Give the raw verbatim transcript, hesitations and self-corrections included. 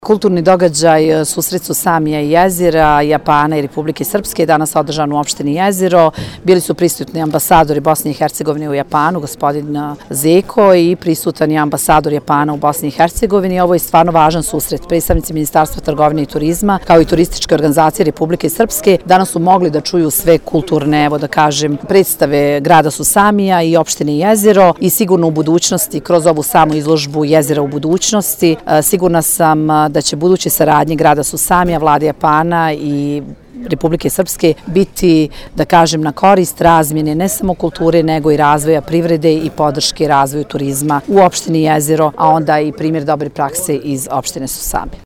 Kulturni događaj Susret Susamija i jezera, Japana i Republike Srpske je danas održan u opštini Jezero. Bili su prisutni ambasadori Bosne i Hercegovine u Japanu, gospodin Zeko, i prisutan je ambasador Japana u Bosni i Hercegovini. Ovo je stvarno važan susret. Predstavnici Ministarstva trgovine i turizma, kao i turističke organizacije Republike Srpske, danas su mogli da čuju sve kulturne, evo da kažem, predstave grada Susamija i opštine Jezero i sigurno u budućnosti, kroz ovu samu izložbu Jezera u budućnosti, sigurna sam da će buduće saradnje grada Susamija, vlade Japana i Republike Srpske biti, da kažem, na korist razmjene ne samo kulture, nego i razvoja privrede i podrške razvoju turizma u opštini Jezero, a onda i primjer dobre prakse iz opštine Susamija.